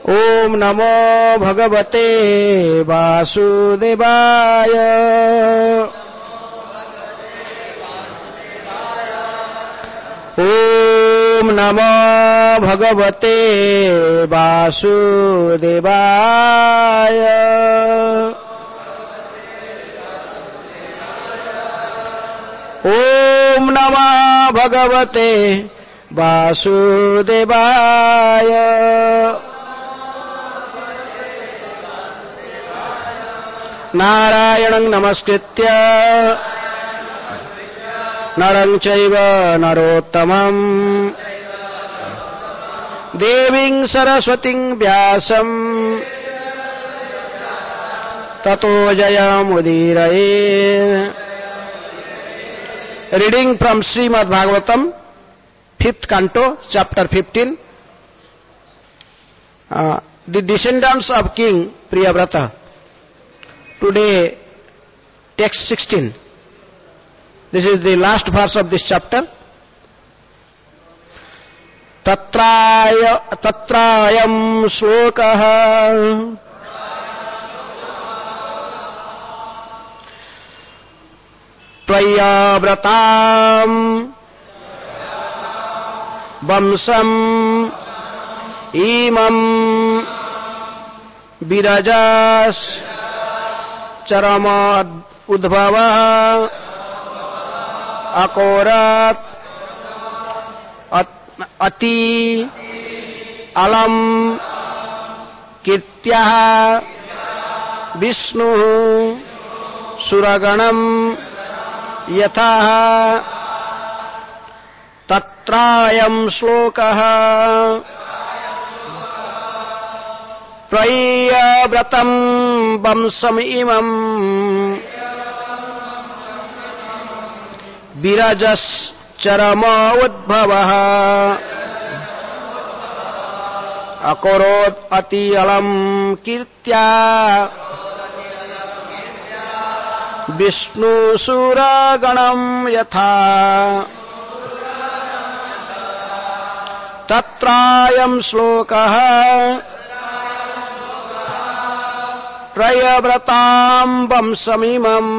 ओम नमो भगवते वासुदेवाय। ओम नमो भगवते वासुदेवाय। ओम नमो भगवते वासुदेवाय। नारायणं नमस्कृत्य नरं चैव नरोत्तमं देवीं सरस्वतीं व्यासं ततो जयमुदीरये। Reading from Srimad Bhagavatam, 5th canto, chapter 15. The descendants of King Priyavrata. Today, text 16. This is the last verse of this chapter. Tatrayam shlokaha Priyavrataam Vamsam Imam Virajas Charama Udbhava Akorat Ati Alam Kirtyaha Vishnu Suraganam Yathaha Tatrayam shlokaha Priyavrataam Vamsam Imam Virajas Charama Udbhavaha Akorod Ati Alam Kirtya Vishnu Suraganam Yatha Tatrayam shlokaha Priyavrataam Vamsamimam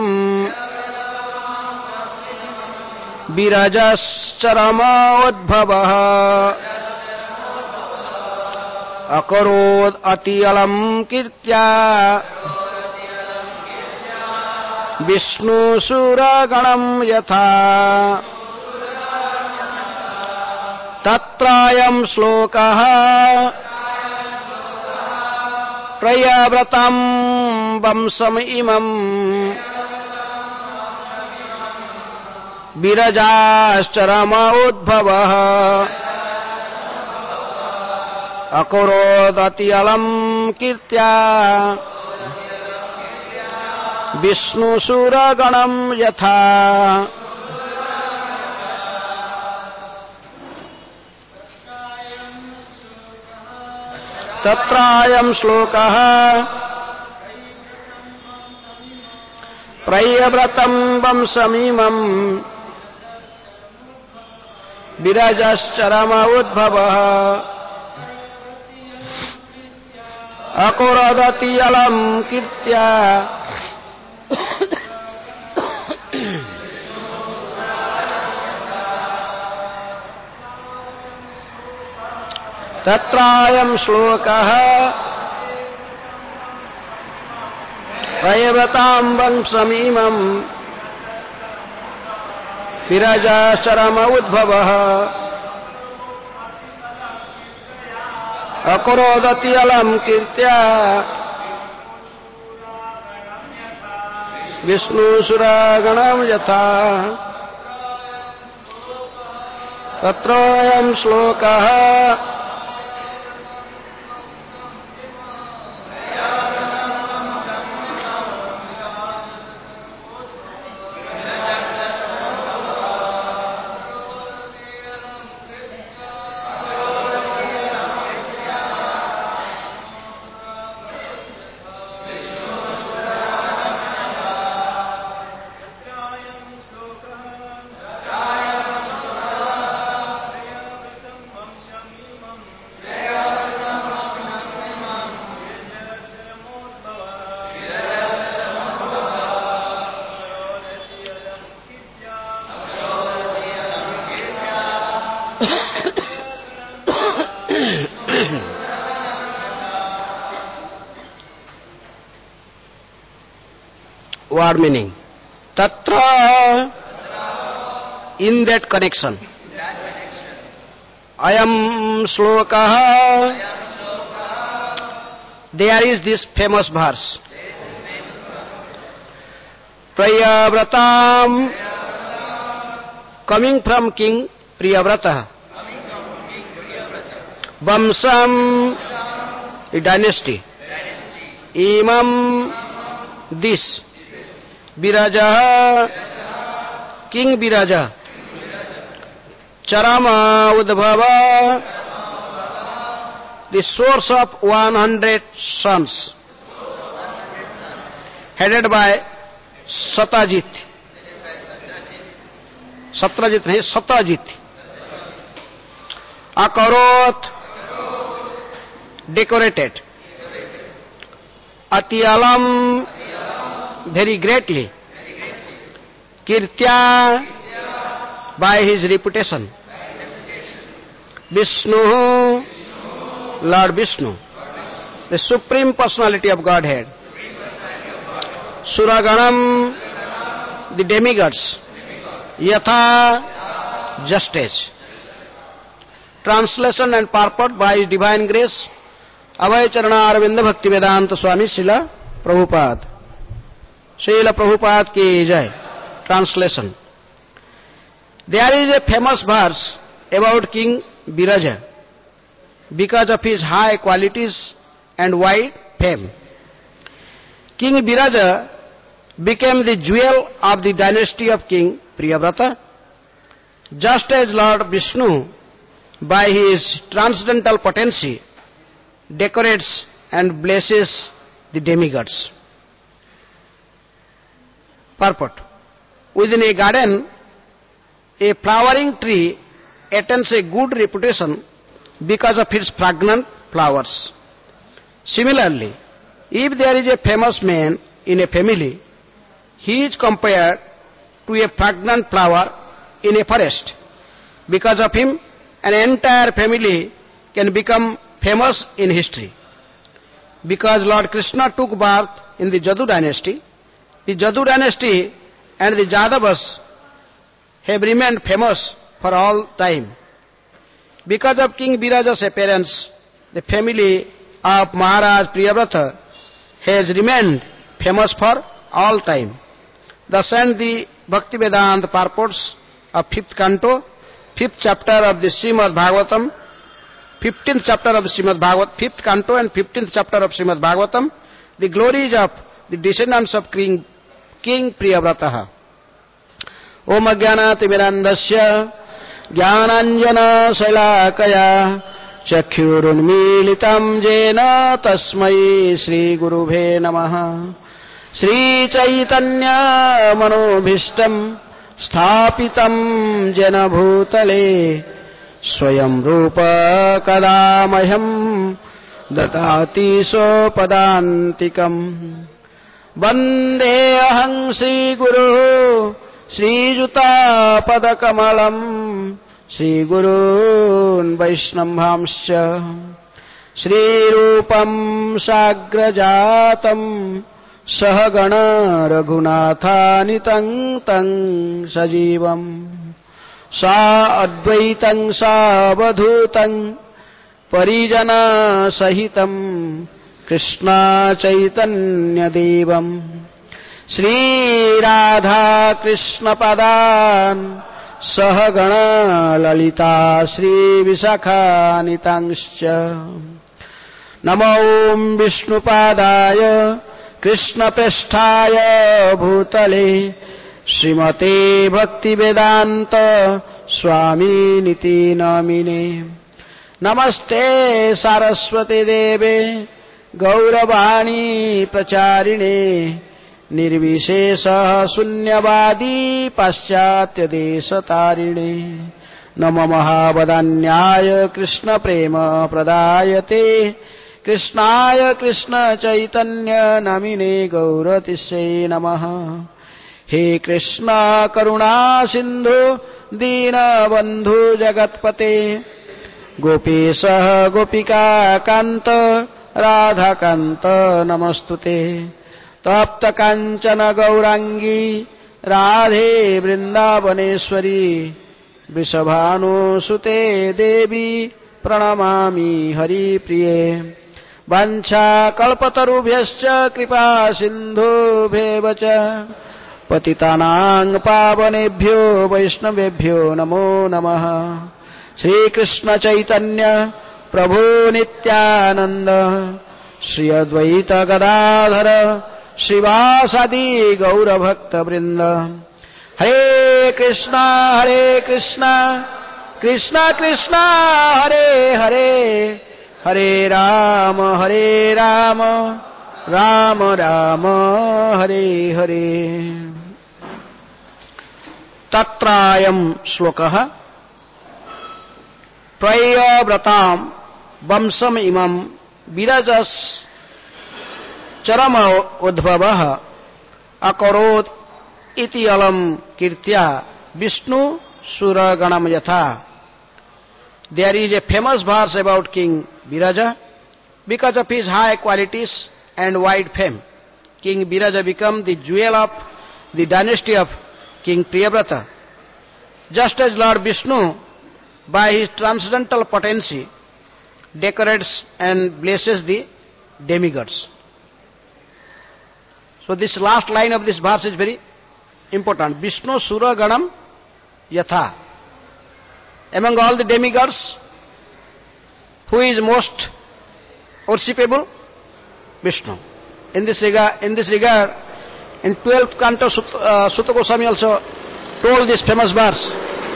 Virajas Charama Udbhavaha Akarod Ati Alam Kirtya Vishnu Suraganam Yatha Tatrayam shlokaha Priyavrataam Vamsam Imam Virajascharama Udbhavaha Akorodati Alam Kirtya Vishnu Suraganam Yatha. Tatrayam shlokaha Priyavrataam Vamsamimam Virajascharama Udbhavaha Akoradati Alam Kirtya Tatrayam shlokaha Priyavrataam Vamsam Imam Virajascharama Udbhavaha Akorodati Alam Kirtya Vishnu Suraganam Yatha Tatrayam shlokaha word meaning. Tatra, in that connection. Ayam shlokaha, there is this famous verse. Priyabratam, coming from King Priyavrata. Vamsam, the dynasty. Imam, this. Viraja, King Viraja. Charama Udbhava, the source of 100 sons, headed by Satyajit. Satyajit. Akarot, decorated. Atiyalam, very greatly. Kirtya, by his reputation. Vishnu, Lord Vishnu, the Supreme Personality of Godhead. Suraganam, the demigods. Yatha, just as. Translation and purport by His Divine Grace, Abhay Charana Arvinda Bhakti Vedanta Swami Srila Prabhupada. Srila Prabhupada ki jai. Translation. There is a famous verse about King Viraja because of his high qualities and wide fame. King Viraja became the jewel of the dynasty of King Priyavrata, just as Lord Vishnu, by his transcendental potency, decorates and blesses the demigods. Purport. Within a garden, a flowering tree attains a good reputation because of its fragrant flowers. Similarly, if there is a famous man in a family, he is compared to a fragrant flower in a forest. Because of him, an entire family can become famous in history. Because Lord Krishna took birth in the Jadu dynasty, the Jadu dynasty and the Jadavas have remained famous for all time. Because of King Viraja's appearance, the family of Maharaj Priyavrata has remained famous for all time. Thus end the Bhaktivedanta purports of 5th canto, 5th chapter of the Srimad Bhagavatam, 15th chapter of the Srimad Bhagavatam, 5th canto and 15th chapter of Srimad Bhagavatam, the glories of the descendants of King Priyavrata. Om Ajnanati Mirandasya Jnananjana Shailakaya Chakhyurunmilitam Jena Tasmai Shri Gurubhe Namaha. Shri Chaitanya Manobhishtam Sthapitam Jena Bhutale Swayam Rupa Kadamayam Datati Sopadantikam Vande Aham Shri Guru Shri Juta Padakamalam Shri Gurun Vaishnavamscha Shri Rupam Sagrajatam Sahagana Raghunathanitam Tang Sajivam Sa Advaitam Sa Vadhutam Parijana Sahitam Krishna Chaitanya Devam Shri Radha Krishna Padan Sahagana Lalita Shri Visakhanitamscha Namo Om Vishnu Padaya Krishna Prasthaya Bhutale Srimate Bhakti Vedanta Swami Niti Namine Namaste Saraswati Deve Gauravani Pracharine Nirvishesha Sunyavadi Paschatya Desatarine Nama Mahavadanyaya Krishna Prema Pradayate Krishnaya Krishna Chaitanya Namine Gauratishe Namaha. He Krishna Karuna Sindhu Dina Bandhu Jagatpate Gopesha Gopika Kanta Radha Kanta Namastute तप्त कांचन गौरांगी राधे वृंदावनेश्वरी वृषभानुसुते देवी प्रणमामि हरिप्रिये वाञ्छा कल्पतरुभ्यश्च कृपा सिन्धुभ्येव च पतितानां पावनेभ्यो वैष्णवेभ्यो नमो नमः। श्रीकृष्ण चैतन्य प्रभु नित्यानंद श्री अद्वैत गदाधर श्रीवासादि गौरभक्तवृंद। हरे कृष्णा कृष्ण कृष्ण हरे हरे हरे राम राम राम हरे हरे। तत्रायं श्लोकः त्रयव्रतां वंशम इमं विरजस् चरम उद्भवः अकरोत् इति अलम कीर्त्या विष्णु सुरगणम यथा। There is a famous verse about King Viraja. Because of his high qualities and wide fame, King Viraja became the jewel of the dynasty of King Priyavrata. Just as Lord Vishnu, by his transcendental potency, decorates and blesses the demigods. So this last line of this verse is very important. Vishnu Sura Ganam Yatha. Among all the demigods, who is most worshipable? Vishnu. In this regard, in 12th canto, Sutta Goswami also told this famous verse.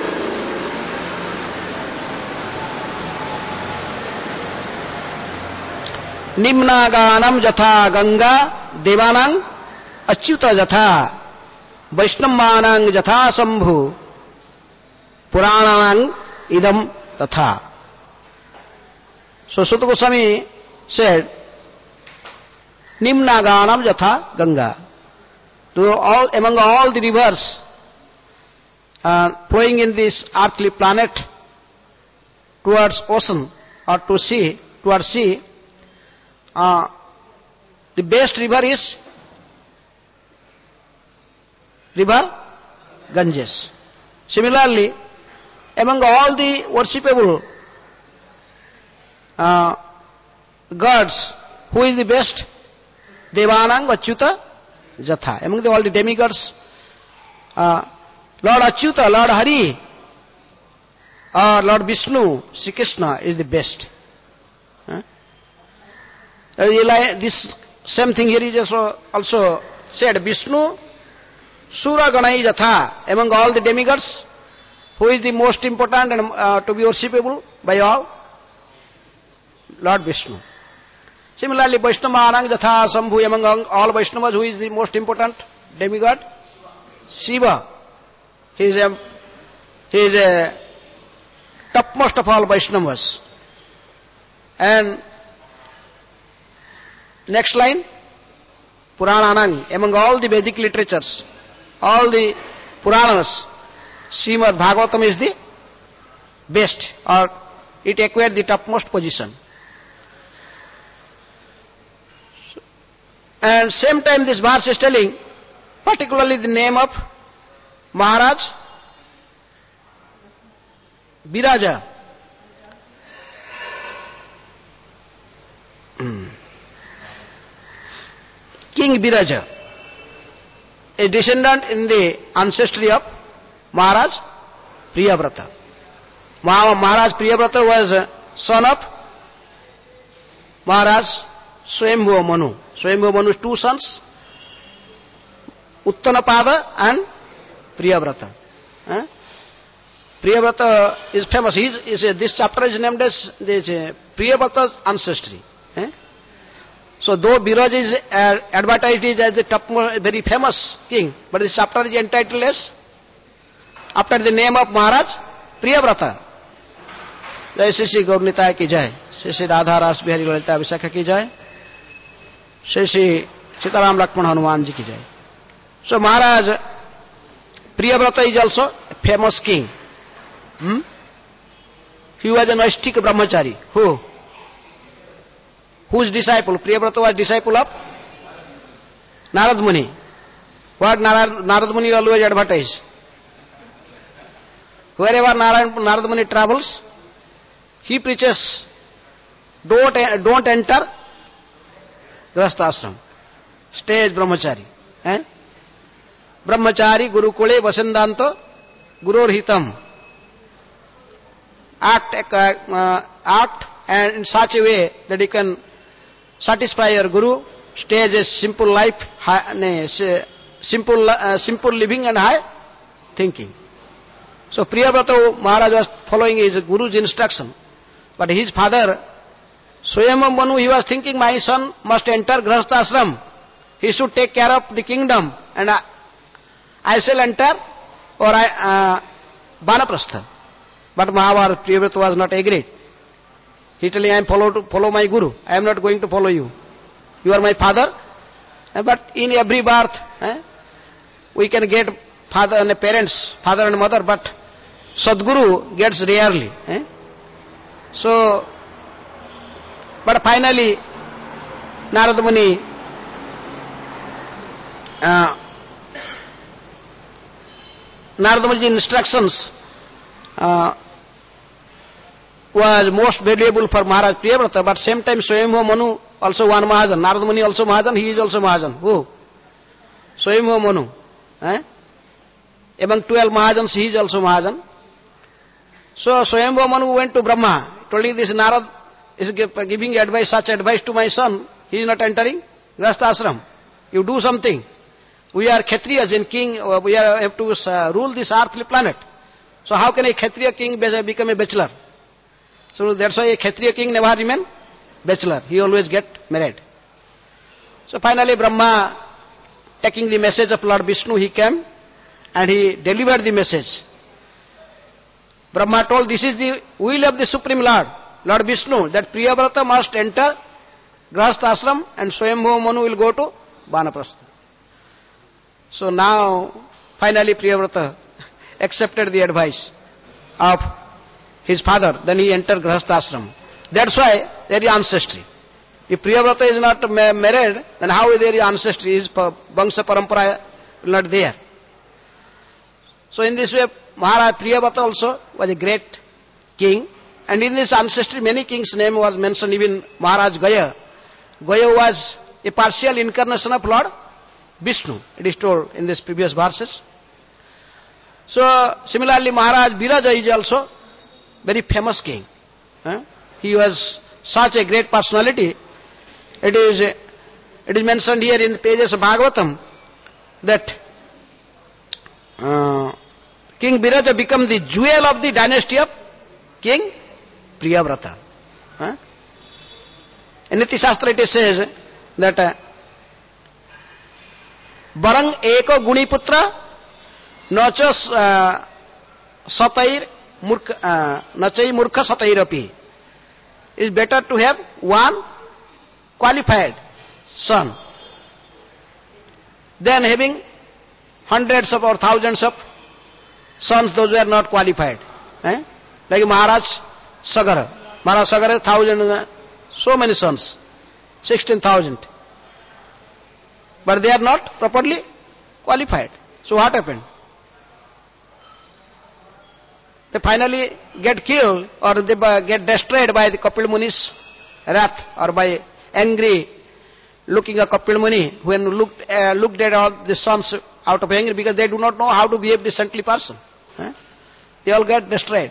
Nimnaganam jatha Ganga devanang achyuta jatha Vaishnavanang jatha Sambhu Purananang idam tatha. So Sutta Goswami said, Nimnaganam jatha Ganga. Among all the rivers flowing in this earthly planet towards ocean or to sea, towards sea, the best river is river Ganges. Similarly, among all the worshipable gods, who is the best? Devanang Achyuta Jatha. Among all the demigods, Lord Achyuta, Lord Hari, or Lord Vishnu, Sri Krishna is the best. This same thing here is also said. Vishnu Sura Ganai Jatha. Among all the demigods, who is the most important and to be worshipable by all? Lord Vishnu. Similarly, Vaishnavanang Jatha Sambhu. Among all Vaishnavas, who is the most important demigod? Shiva. He is a topmost of all Vaishnavas. And next line, Purananang. Among all the Vedic literatures, all the Puranas, Srimad Bhagavatam is the best, or it acquired the topmost position. And same time this verse is telling particularly the name of Maharaj Viraja. King Viraja, a descendant in the ancestry of Maharaj Priyavrata. Maharaj Priyavrata was a son of Maharaj Swayambhuva Manu. Swayambhuva Manu's two sons, Uttanapada and Priyavrata. Priyavrata is famous. This chapter is named as Priyavrata's ancestry. So though Viraja is advertised as the top, very famous king, but this chapter is entitled as after the name of Maharaj Priyavrata. Jai Shri Shri Gaur Nitai ki jai, Shri Shri Radha Ras Bihari Lalita Vishakha ki jai, Shri Shri Sitaram Lakshman Hanuman ji ki jai. So Maharaj Priyavrata is also a famous king. He was a Naistik Brahmachari. Whose disciple? Priyavrata was disciple of Narad Muni. What Narad Muni always advertise? Wherever Narad Muni travels, he preaches, don't enter Grahastha ashram. Stay as brahmachari. Brahmachari gurukule vasandanto gurur hitam. Act and in such a way that you can satisfy your guru, stay as a simple life, simple living and high thinking. So Priyavrata Maharaj was following his guru's instruction. But his father, Swayambhu Manu, he was thinking, my son must enter Grahastha ashram. He should take care of the kingdom and I shall enter or Banaprastha. But Mahabharata Priyavrata was not agreed. He told, I am follow my guru. I am not going to follow you. You are my father. But in every birth, we can get father and parents, father and mother, but Sadguru gets rarely. So, but finally, Narada Muni Narada Muni's instructions was most valuable for Maharaj Priyavrata, but same time Swayambhu Manu also one Mahajan. Narada Muni also Mahajan, he is also Mahajan. Who? Swayambhu Manu. Among 12 Mahajans, he is also Mahajan. So Swayambhu Manu went to Brahma, told him, this Narad is giving advice, such advice to my son, he is not entering Grahastha ashram. You do something. We are Kshatriyas in king, we have to rule this earthly planet. So how can a Kshatriya king become a bachelor? So that's why a Kshatriya king never remain bachelor. He always get married. So finally Brahma, taking the message of Lord Vishnu, he came and he delivered the message. Brahma told, this is the will of the Supreme Lord, Lord Vishnu, that Priyavrata must enter Grahastha ashram and Swayambhu Manu will go to Banaprastha. So now, finally Priyavrata accepted the advice of his father, then he entered Grahastha ashram. That's why there is ancestry. If Priyavrata is not married, then how is there ancestry? His Vangsha Parampara will not there. So in this way, Maharaj Priyavrata also was a great king. And in this ancestry, many kings' name was mentioned, even Maharaj Gaya. Gaya was a partial incarnation of Lord Vishnu. It is told in these previous verses. So similarly, Maharaj Viraja is also very famous king. He was such a great personality. It is mentioned here in the pages of Bhagavatam that King Viraja became the jewel of the dynasty of King Priyavrata. In Niti Shastra it says that Barang eko guni putra nacha satair nachai murkha satairapi. It is better to have one qualified son than having hundreds of or thousands of sons, those who are not qualified. Like Maharaj Sagara. Maharaj Sagara, 1,000, so many sons, 16,000. But they are not properly qualified. So what happened? They finally get killed or they get destroyed by the Kapil Muni's wrath or by angry looking at Kapil Muni when looked at all the sons out of anger because they do not know how to behave decently person. They all get destroyed.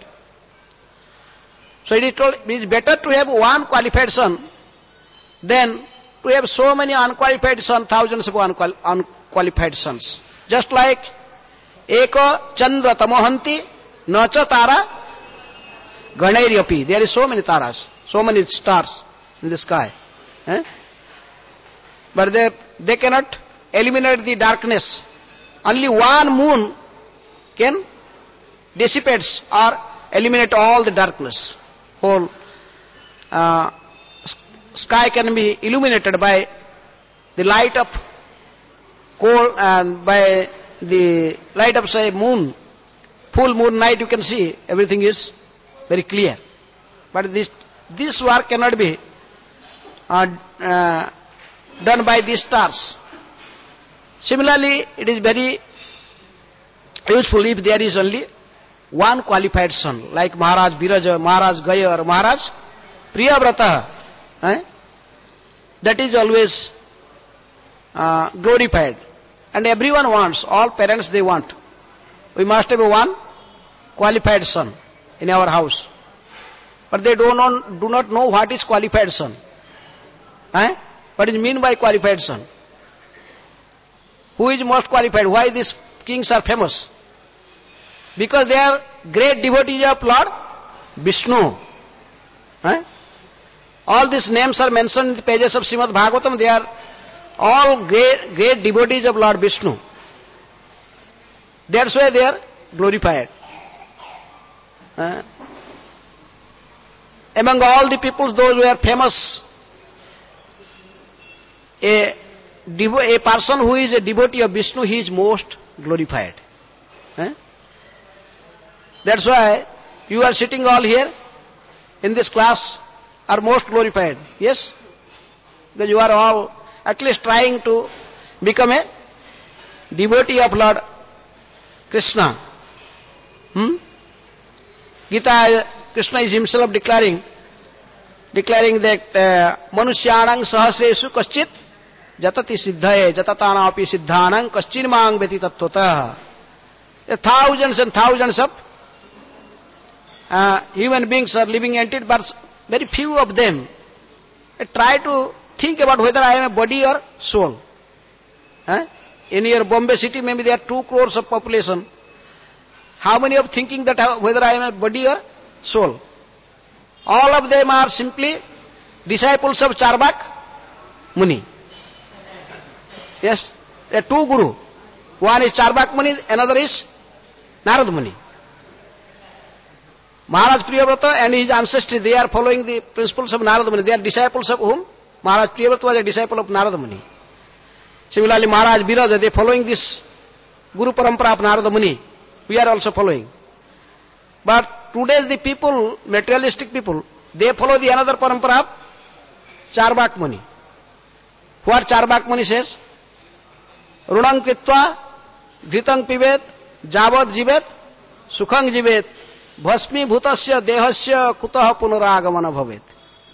So it is told, it is better to have one qualified son than to have so many unqualified sons, thousands of unqualified sons. Just like Eko Chandra Tamohanti Nacha Tara Ganairyapi. There is so many taras, so many stars in the sky. But they cannot eliminate the darkness. Only one moon can dissipate or eliminate all the darkness. Whole sky can be illuminated by the light of coal and by the light of say moon. Full moon night you can see everything is very clear. But this work cannot be done by these stars. Similarly, it is very useful if there is only one qualified son, like Maharaj Viraja, Maharaj Gaya, or Maharaj Priyavrata. That is always glorified. And everyone wants, all parents they want. We must have one qualified son in our house. But they do not know what is qualified son. What is mean by qualified son? Who is most qualified? Why these kings are famous? Because they are great devotees of Lord Vishnu. All these names are mentioned in the pages of Srimad Bhagavatam. They are all great devotees of Lord Vishnu. That's why they are glorified. Among all the peoples, those who are famous, a person who is a devotee of Vishnu, he is most glorified. That's why you are sitting all here in this class are most glorified. Yes? Because you are all at least trying to become a devotee of Lord Krishna. Gita, Krishna is himself declaring that Manushyanang sahasresu kaschit jatati siddhaye jatatanapi siddhanang kaschirmang veti tattvata. Thousands and thousands of human beings are living entities, but very few of them try to think about whether I am a body or soul. In your Bombay city, maybe there are 2 crores of population. How many of thinking that whether I am a body or soul? All of them are simply disciples of Charbak Muni. Yes, there are 2 guru. One is Charbak Muni, another is Narad Muni. Maharaj Priyavrata and his ancestors, they are following the principles of Narad Muni. They are disciples of whom? Maharaj Priyavrata was a disciple of Narad Muni. Similarly, Maharaj Viraja, they are following this Guru Parampara of Narad Muni. We are also following. But today the people, materialistic people, they follow the another parampara of Charbak Muni. What Charbak Muni says? Runang kritva, dhritang pivet, javad jivet, sukhang jivet, bhasmi bhutasya dehasya kutah punaragamana bhavet.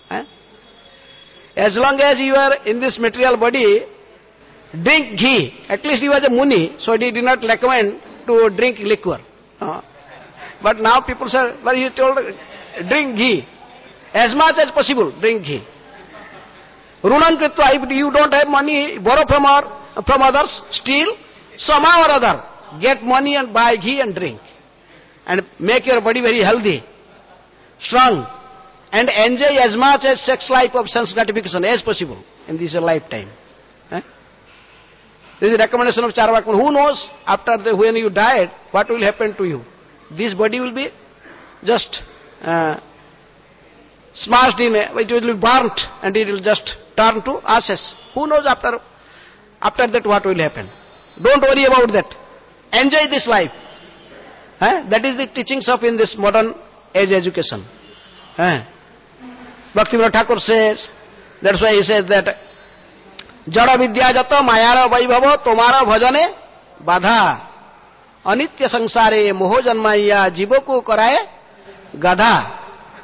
As long as you are in this material body, drink ghee. At least he was a Muni, so he did not recommend to drink liquor. But now people say, well, he told, drink ghee. As much as possible, drink ghee. Runam kritva, if you don't have money, borrow from others, steal, somehow or other, get money and buy ghee and drink. And make your body very healthy, strong, and enjoy as much as sex life of sense gratification as possible in this lifetime. This is a recommendation of Charvak. Who knows after when you died, what will happen to you? This body will be just smashed in, it will be burnt and it will just turn to ashes. Who knows after that what will happen? Don't worry about that. Enjoy this life. That is the teachings of in this modern age education. Bhaktivinoda Thakur says, that's why he says that Jada vidya jato mayara vaibhava tomara bhajane badha anitya sangsare moho janmaya jivo ko karaye gadha.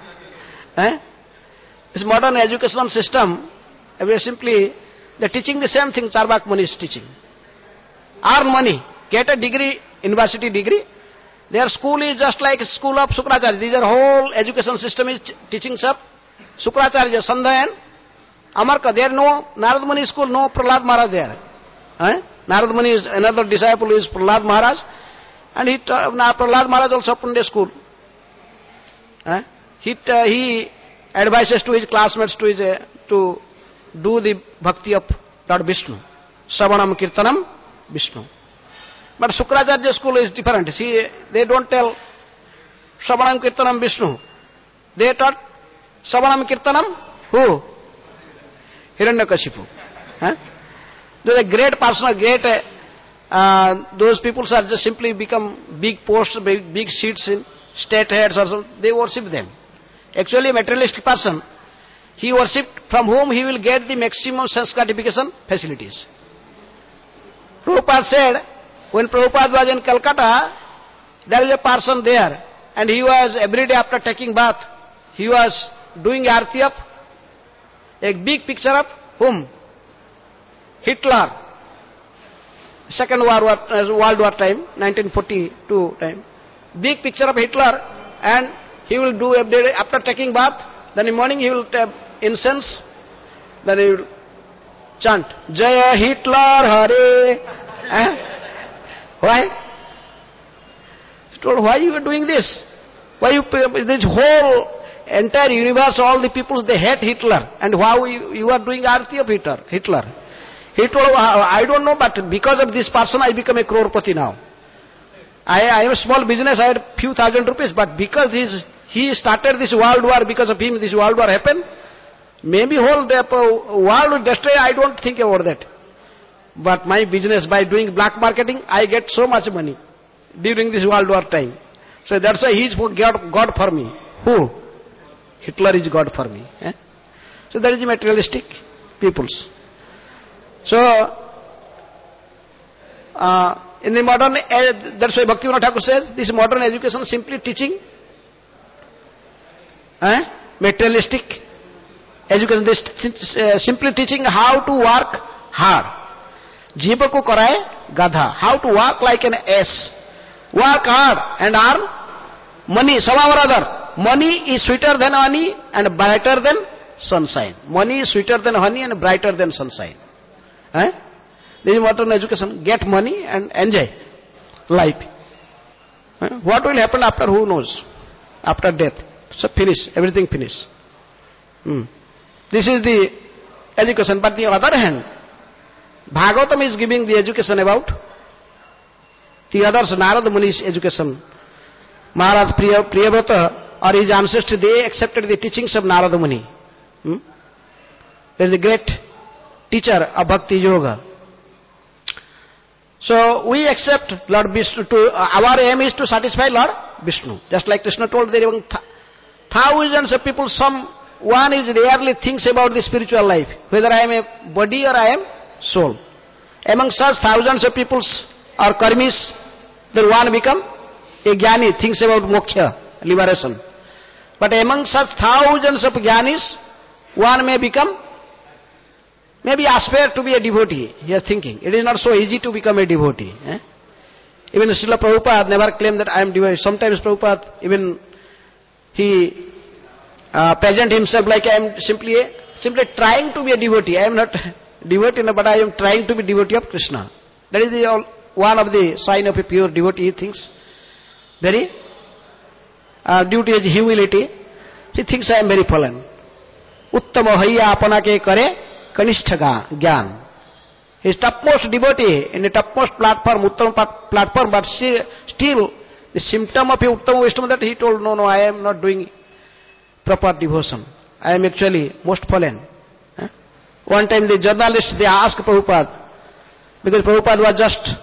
This modern educational system, we are simply they are teaching the same thing Charvak Muni is teaching. Earn money, get a degree, university degree. Their school is just like school of Sukracharya. These are whole education system is teachings of Sukracharya, Sandhya and Amarka. There no Narad Muni school, no Prahlad Maharaj there. Narad Muni is another disciple is Prahlad Maharaj, and Prahlad Maharaj also opened a school. He advises to his classmates to do the bhakti of Lord Vishnu. Savanam Kirtanam Vishnu. But Sukracharya school is different. See, they don't tell Savanam Kirtanam Vishnu. They taught Savanam Kirtanam who? Hiranyakashipu. There's a great person, those people are just simply become big posts, big seats in state heads or so. They worship them. Actually, a materialistic person, he worshipped from whom he will get the maximum sense gratification facilities. Prabhupada said, when Prabhupada was in Calcutta, there is a person there, and he was every day after taking bath, he was doing arti of a big picture of whom? Hitler. Second World War time, 1942 time. Big picture of Hitler, and he will do every day after taking bath. Then in the morning he will take incense. Then he will chant Jaya Hitler Hare. Why? He told, why you are doing this? Why you this whole entire universe, all the people they hate Hitler, and how you are doing arti of Hitler? He told, I don't know, but because of this person I become a crorepati now. I am a small business, I had few thousand rupees, but because he started this world war, because of him this world war happened. Maybe whole world will destroy, I don't think about that. But my business, by doing black marketing, I get so much money during this world war time. So that's why he is God for me. Who? Hitler is God for me. So that is the materialistic peoples. So, in the modern, that's why Bhaktivinoda Thakur says, this modern education simply teaching materialistic education, this simply teaching how to work hard. Jiva ko karaye gadha, how to work like an ass. Work hard and earn money, somehow or other. Money is sweeter than honey and brighter than sunshine. Money is sweeter than honey and brighter than sunshine. This is modern education. Get money and enjoy life. What will happen after, who knows? After death. So finish, everything finish. This is the education. But the other hand, Bhagavatam is giving the education about the others, Narada Muni's education. Maharaj Priyavrata or his ancestors, they accepted the teachings of Narada Muni. There is a great teacher of Bhakti Yoga. So we accept Lord Vishnu. Our aim is to satisfy Lord Vishnu. Just like Krishna told, there are thousands of people. One is rarely thinks about the spiritual life, whether I am a body or I am soul. Among such thousands of people or karmis, then one become a jnani, thinks about moksha, liberation. But among such thousands of jnanis, one may become, maybe aspire to be a devotee. He is thinking. It is not so easy to become a devotee. Even Srila Prabhupada never claimed that I am devotee. Sometimes Prabhupada, even he present himself like I am simply trying to be a devotee. I am not devotee, but I am trying to be devotee of Krishna. That is one of the sign of a pure devotee. He thinks very due to his humility, he thinks I am very fallen. Uttama hayya apana ke kare kanishta gyan. He is topmost devotee in the topmost platform, Uttama platform, but still the symptom of a Uttama Vaishnava that he told, no, I am not doing proper devotion. I am actually most fallen. One time the journalists, they asked Prabhupada, because Prabhupada was just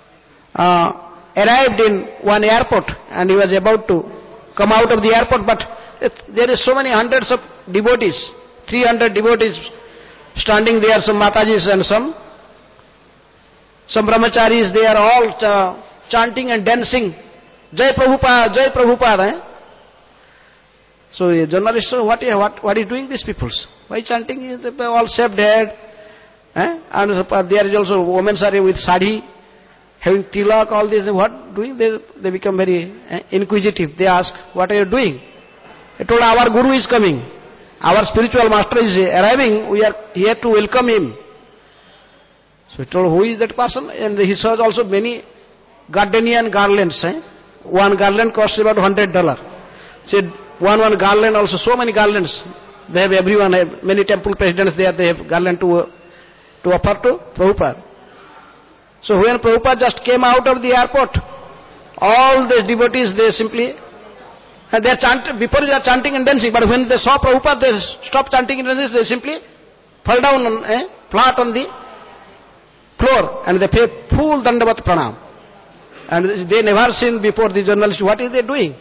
arrived in one airport and he was about to come out of the airport, but there is so many hundreds of devotees, 300 devotees standing there, some Matajis and some brahmacharis, they are all chanting and dancing, Jai Prabhupada, Jai Prabhupada. So a journalist said, what is doing these people? Why chanting? They all shaved head. And there is also women are with sari, having tilak, all this. What doing? They become very inquisitive. They ask, what are you doing? He told, our Guru is coming. Our spiritual master is arriving. We are here to welcome him. So he told, who is that person? And he saw also many gardenian garlands. One garland costs about $100. Said, one garland also, so many garlands. They have everyone, many temple presidents there, they have garland to offer to Prabhupada. So when Prabhupada just came out of the airport, all these devotees, they simply, they are chanting, before they are chanting and dancing, but when they saw Prabhupada, they stopped chanting and dancing, they simply fell down flat on the floor and they pay full dandavat pranam. And they never seen before the journalists, what is they doing?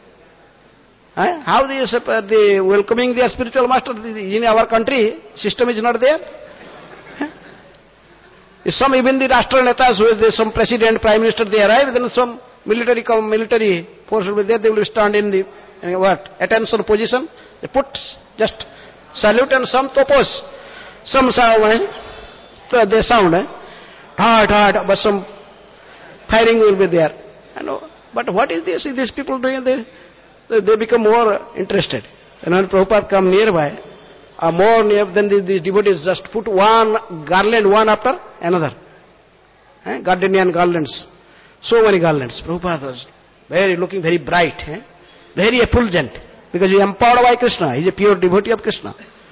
How they welcoming their spiritual master in our country, system is not there. Some even the Rashtra Netas, who is there, some president, prime minister, they arrive, then some military force will be there, they will stand in the attention position. They put just salute and some topos, some sound, they sound, but some firing will be there. But what is this? These people doing? They become more interested. And when Prabhupada come nearby, more near than these devotees just put one garland, one after another. Gardenian garlands. So many garlands. Prabhupada was looking very bright, very effulgent, because he is empowered by Krishna. He is a pure devotee of Krishna.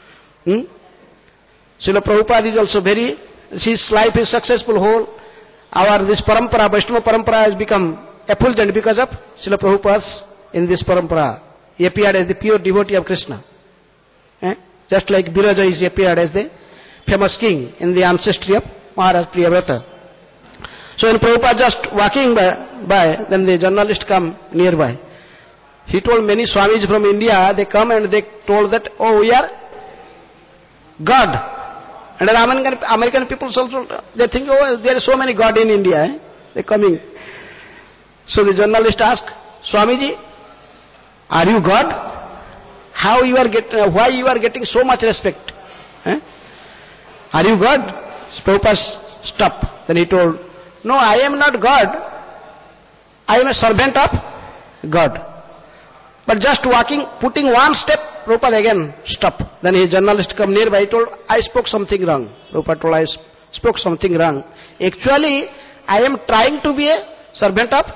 Srila Prabhupada is also his life is successful whole. This parampara, Vaishnava parampara has become effulgent because of Srila Prabhupada's in this parampara. He appeared as the pure devotee of Krishna. Just like Biraja is appeared as the famous king in the ancestry of Maharaj Priyavrata. So when Prabhupada just walking by, then the journalist come nearby. He told many Swamis from India, they come and they told that, oh, we are God. And American people also, they think, oh, there are so many God in India. They coming. So the journalist asked, Swamiji, are you God? Why you are getting so much respect? Are you God? Prabhupada stopped. Then he told, no, I am not God. I am a servant of God. But just walking, putting one step, Prabhupada again stopped. Then his journalist come nearby, he told, I spoke something wrong. Prabhupada told, I spoke something wrong. Actually, I am trying to be a servant of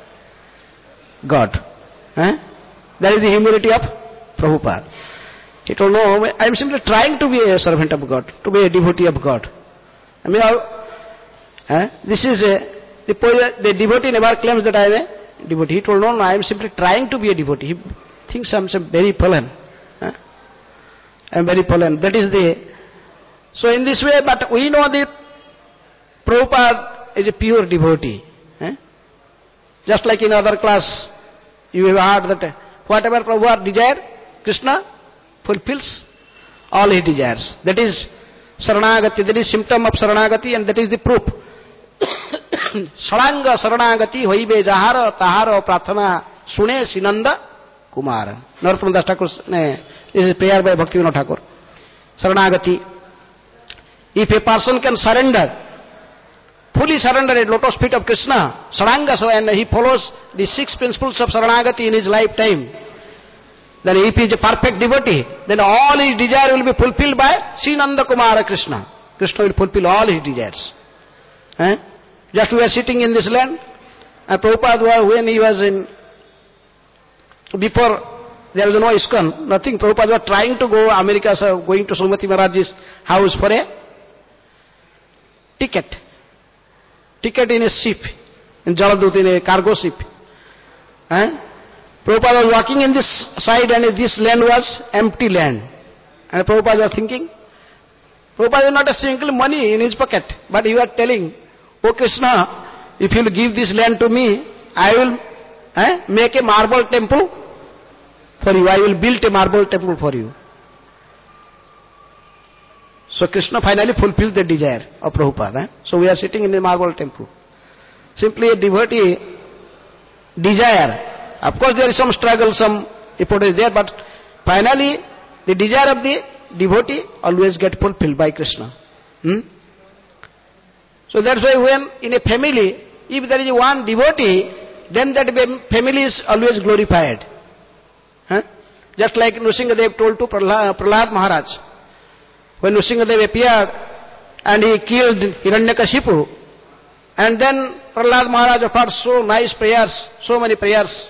God. That is the humility of Prabhupada. He told, no, I am simply trying to be a servant of God, to be a devotee of God. I mean, this is the devotee never claims that I am a devotee. He told, no, I am simply trying to be a devotee. He thinks I am very Palan. I am very Palan. That is so in this way, but we know that Prabhupada is a pure devotee. Just like in other class, you have heard that whatever Prabhupada desired, Krishna fulfills all his desires. That is Saranagati, that is symptom of Saranagati, and that is the proof. Saranga Saranagati hoibe jahara tahara prathana sune sinanda kumara. Narottam Das Thakur, this is prayer by Bhaktivinoda Thakur. Saranagati. If a person can surrender, fully surrender at lotus feet of Krishna, Saranga, and he follows the 6 principles of Saranagati in his lifetime, then if he is a perfect devotee, then all his desire will be fulfilled by Sri Nanda Kumara Krishna. Krishna will fulfill all his desires. Just we are sitting in this land, and Prabhupada, when he was before there was no ISKCON, nothing, Prabhupada was trying to go America, so going to Srimati Maharaj's house for a ticket in a ship, in Jaladut, in a cargo ship. Prabhupada was walking in this side, and this land was empty land. And Prabhupada was thinking, Prabhupada had not a single money in his pocket, but he was telling, oh Krishna, if you will give this land to me, I will make a marble temple for you. I will build a marble temple for you. So Krishna finally fulfilled the desire of Prabhupada. So we are sitting in a marble temple. Simply a devotee desire. Of course there is some struggle, some effort is there, but finally the desire of the devotee always get fulfilled by Krishna. So that's why when in a family, if there is one devotee, then that family is always glorified. Just like Nrsimhadev told to Prahlad Maharaj. When Nrsimhadev appeared and he killed Hiranyakashipu, and then Prahlad Maharaj offered so nice prayers, so many prayers.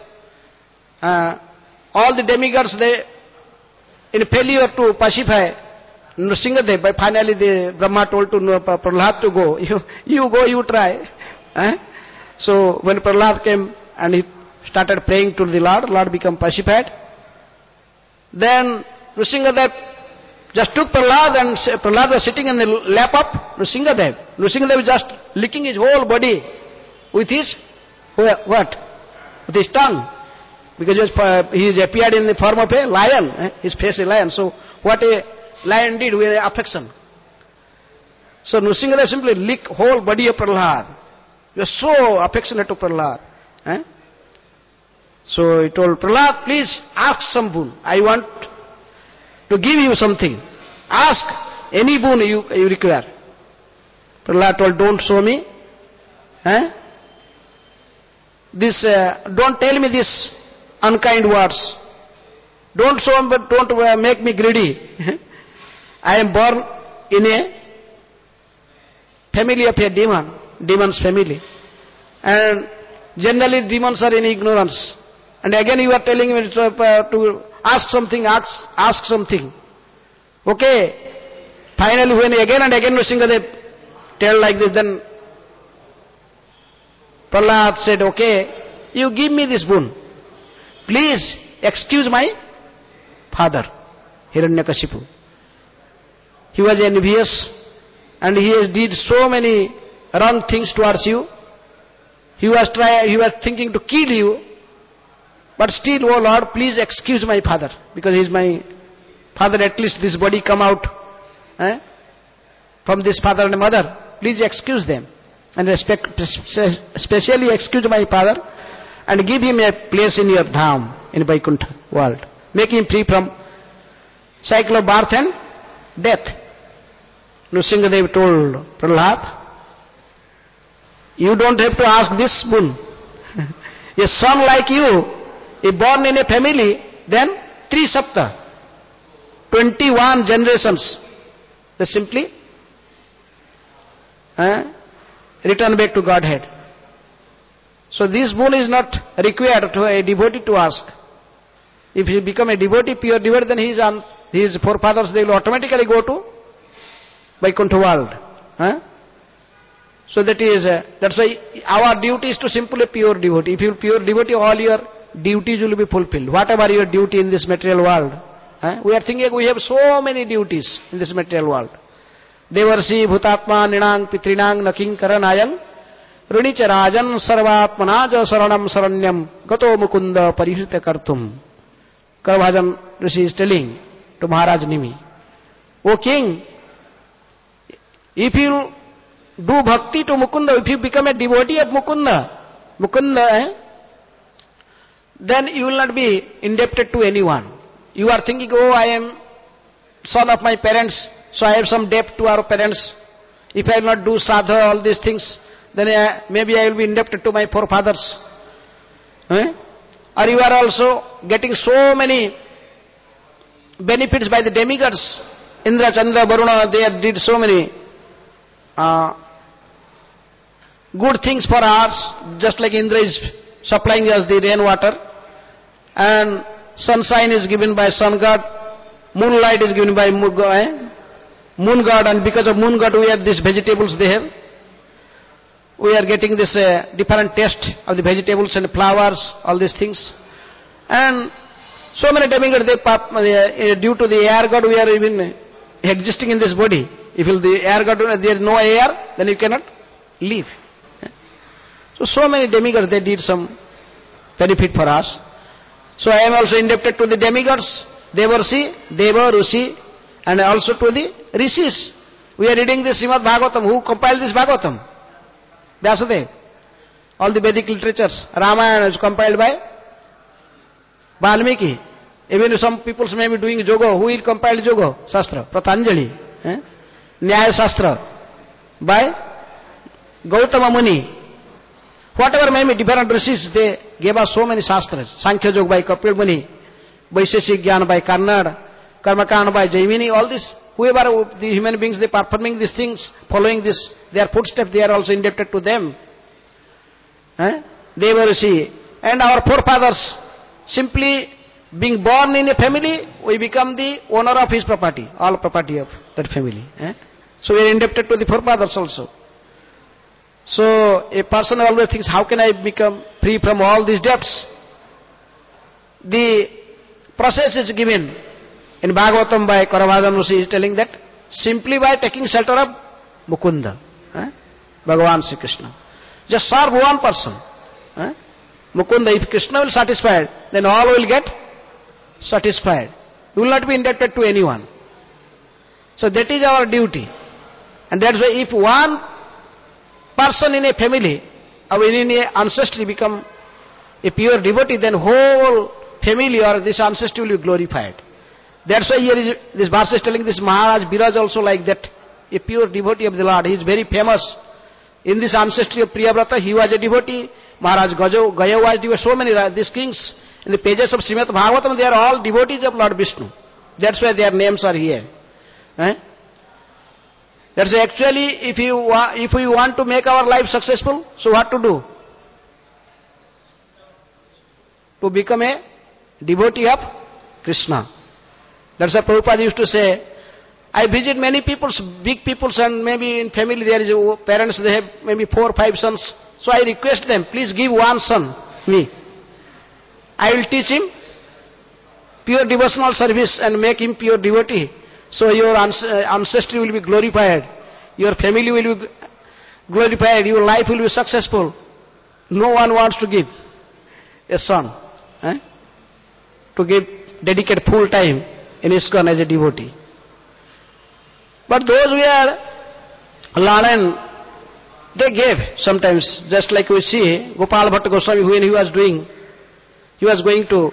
All the demigods, they, in failure to pacify Nrsimhadev, but finally the Brahma told to Prahlad to go. You go, you try. So when Prahlad came and he started praying to the Lord became pacified. Then Nrsimhadev just took Prahlad, and Prahlad was sitting in the lap of Nrsimhadev. Nrsimhadev was just licking his whole body with his, what? With his tongue. Because he appeared in the form of a lion. His face is a lion. So what a lion did with affection. So Nrsimhadev simply lick whole body of Prahlad. He was so affectionate to Prahlad. Eh? So he told Prahlad, please ask some boon. I want to give you something. Ask any boon you require. Prahlad told, don't show me. Eh? Don't tell me this unkind words. Don't show me, but don't make me greedy. I am born in a family of a demon, demon's family. And generally demons are in ignorance. And again you are telling me to ask something, ask something. Okay. Finally when again and again Nrsimhadev tell like this, then Prahlad said, okay, you give me this boon. Please excuse my father, Hiranyakashipu. He was envious and he did so many wrong things towards you. He was thinking to kill you. But still, oh Lord, please excuse my father, because he is my father. At least this body come out from this father and mother. Please excuse them and especially excuse my father and give him a place in your dham, in Vaikuntha world. Make him free from cycle of birth and death. Nrsimhadev told Prahlad, you don't have to ask this boon. A son like you, if born in a family, then 3 sapta, 21 generations, they simply return back to Godhead. So this boon is not required to a devotee to ask. If he become a devotee, pure devotee, then his forefathers, they will automatically go to Vaikuntha world. So that's why our duty is to simply pure devotee. If you are pure devotee, all your duties will be fulfilled. Whatever your duty in this material world. We are thinking we have so many duties in this material world. Devarsi, Bhutatma, Ninang, Pitrinang, Naking, Karanayang, Runicha Rajan, Sarvatmanaja, Saranam, Saranyam, Gato Mukunda, Parihita Kartum. Karabhajan Rishi is telling to Maharaj Nimi, O king, if you do bhakti to Mukunda, if you become a devotee of Mukunda, then you will not be indebted to anyone. You are thinking, oh, I am son of my parents, so I have some debt to our parents. If I will not do sadha, all these things, then maybe I will be indebted to my forefathers. Or you are also getting so many benefits by the demigods. Indra, Chandra, Varuna, they did so many good things for us, just like Indra is supplying us the rainwater, and sunshine is given by sun god, moonlight is given by moon god, and because of moon god we have these vegetables they have. We are getting this different taste of the vegetables and flowers, all these things. And so many demigods, due to the air god we are even existing in this body. If the air god, there is no air, then you cannot live. So many demigods, they did some benefit for us. So I am also indebted to the demigods, Devarsi, Deva, Rusi, and also to the Rishis. We are reading this Srimad Bhagavatam. Who compiled this Bhagavatam? Vyasadeva. All the Vedic literatures. Ramayana is compiled by Valmiki. Even some people may be doing Yoga. Who will compile Yoga? Shastra. Pratanjali. Nyaya Shastra. By Gautama Muni. Whatever may be different rishis, they gave us so many shastras. Sankhya Yoga by Kapil Muni, Vaisheshik Jnana by Karnad, Karmakana by Jaimini, all this. Whoever the human beings, they performing these things, following this, their footsteps, they are also indebted to them. They were Rishi. And our forefathers, simply being born in a family, we become the owner of his property, all property of that family. So we are indebted to the forefathers also. So a person always thinks, how can I become free from all these debts? The process is given in Bhagavatam by Karabhajan Rishi is telling that simply by taking shelter of Mukunda, Bhagavan Sri Krishna. Just serve one person. Mukunda, if Krishna will satisfy, then all will get satisfied. You will not be indebted to anyone. So that is our duty. And that's why if one person in a family or in an ancestry become a pure devotee, then whole family or this ancestry will be glorified. That's why here is, this verse is telling this Maharaj Biraj also like that, a pure devotee of the Lord. He is very famous. In this ancestry of Priyavrata, he was a devotee. Maharaj Gaya was devotee. So many these kings in the pages of Srimad Bhagavatam, they are all devotees of Lord Vishnu. That's why their names are here. That's why actually, if we want to make our life successful, so what to do? To become a devotee of Krishna. That's why Prabhupada used to say, I visit many peoples, big peoples, and maybe in family there is parents, they have maybe 4 or 5 sons. So I request them, please give one son, me. I will teach him pure devotional service and make him pure devotee. So your ancestry will be glorified. Your family will be glorified. Your life will be successful. No one wants to give a son. To give, dedicate full time in ISKCON as a devotee. But those who are learned, they gave sometimes, just like we see Gopal Bhatta Goswami, when he was going to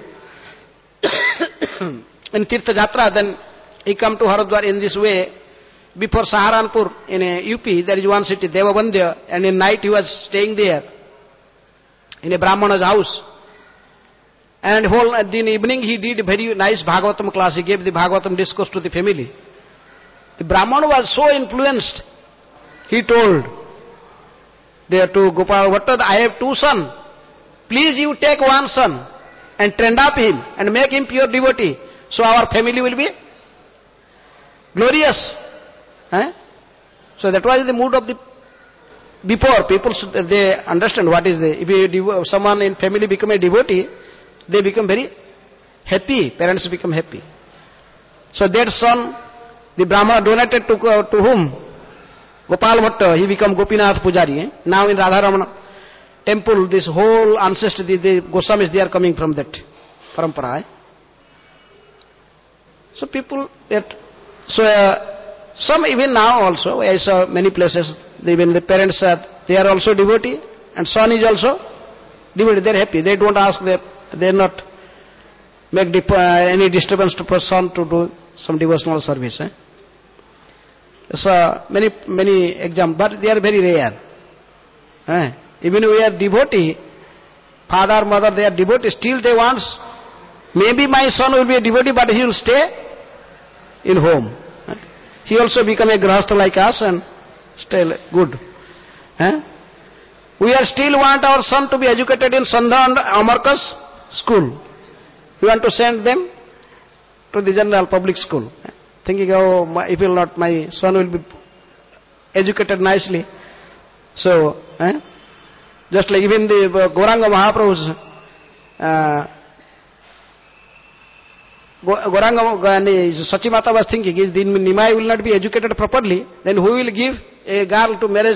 in Tirtha Jatra, then he come to Haridwar in this way. Before Saharanpur in UP, there is one city, Devabandya, and in night he was staying there in a Brahmana's house. And in the evening he did very nice Bhagavatam class. He gave the Bhagavatam discourse to the family. The Brahmana was so influenced, he told there to Gopal Bhatta, I have 2 sons. Please you take one son and train up him and make him pure devotee. So our family will be glorious. So that was the mood of the before. People, they understand what is the, if someone in family become a devotee, they become very happy, parents become happy. So that son, the Brahmana donated to whom? Gopal Bhatta, he become Gopinath Pujari. Now in Radharamana temple, this whole ancestry, the Goswamis, they are coming from that parampara. So people, some even now also, I saw many places, even the parents they are also devotee, and son is also devotee. They are happy. They don't ask, they not make any disturbance to son to do some devotional service. So many examples, but they are very rare. Even we are devotee, father, mother, they are devotee, still they want, maybe my son will be a devotee, but he will stay in home. He also become a grahastha like us and still good. We are still want our son to be educated in Sandha and Amarkas school. We want to send them to the general public school. Thinking, if will not, my son will be educated nicely. So, just like even the Gauranga Mahaprabhu's Sachimata was thinking, if the Nimai will not be educated properly, then who will give a girl to marriage